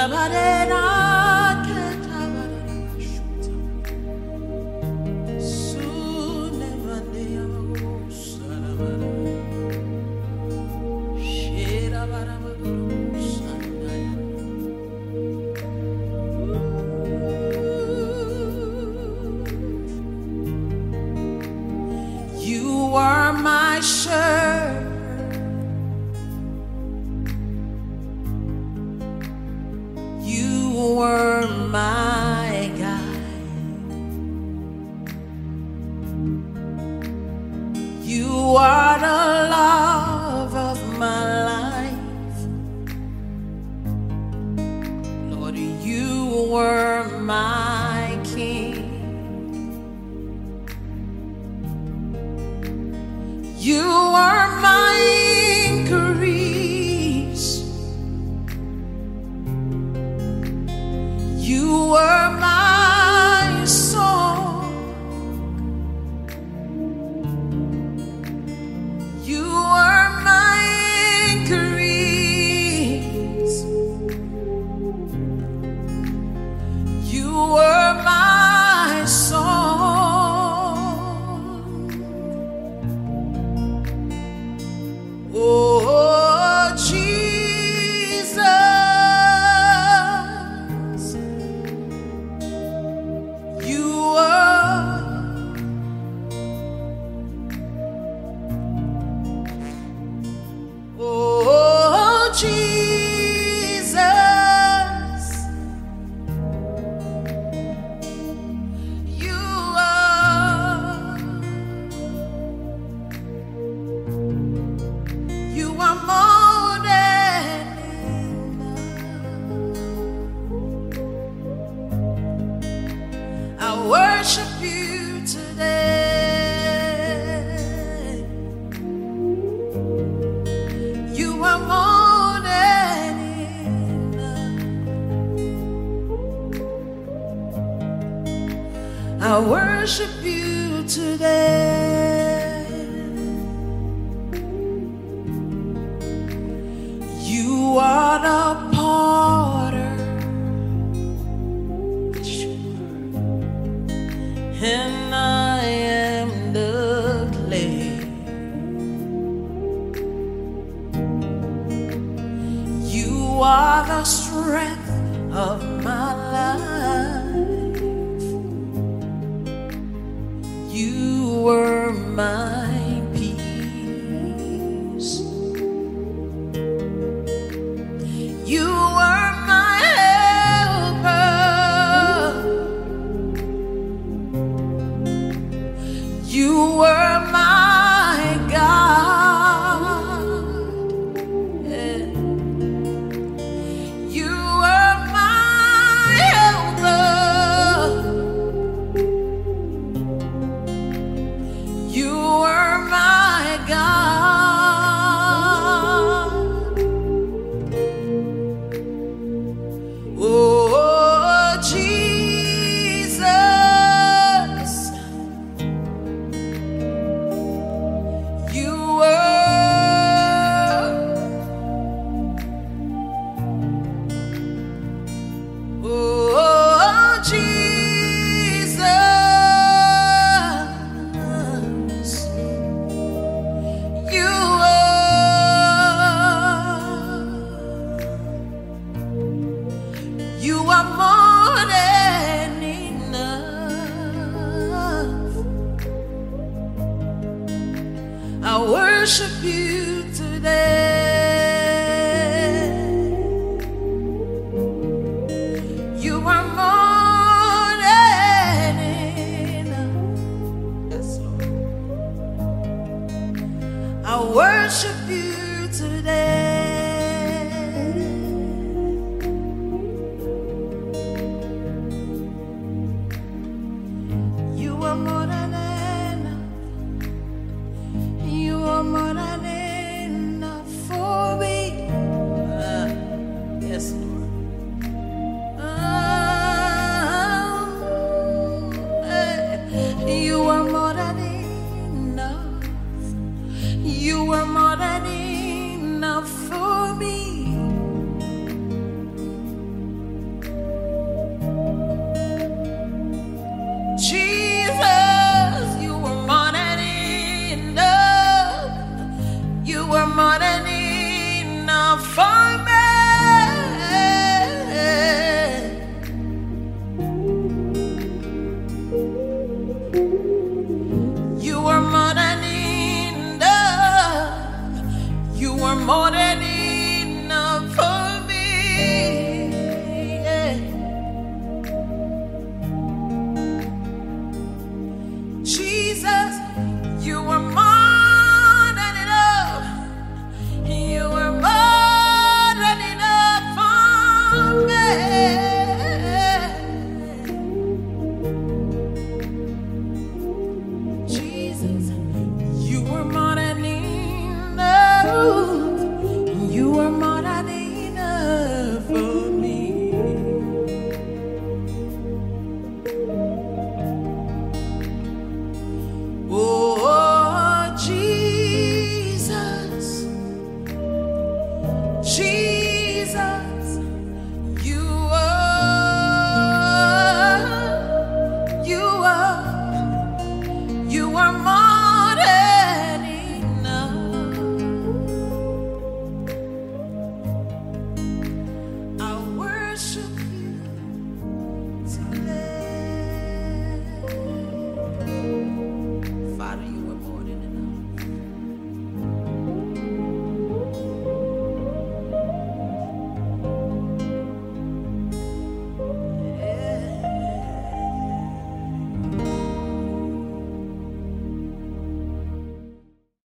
You are my shepherd. You were my guide. You are the love of my life. Lord, you were my king. You are my increase. You were my song. You were my increase. You were my song. Oh, Jesus, you are. Oh, Jesus, you are. You are more than enough. I worship you today. You are more than enough. I worship you today. You are the potter, and I am the clay. You are the strength of my life. You were my peace. You were my helper. You were my God. Yeah. You were my helper. You were my God. Oh, Jesus, you were. Oh, Jesus, you were. You are more than enough. I worship you today. You are more than enough. Yes, Lord. I worship you today. You are more than enough. You are more than enough. Jesus.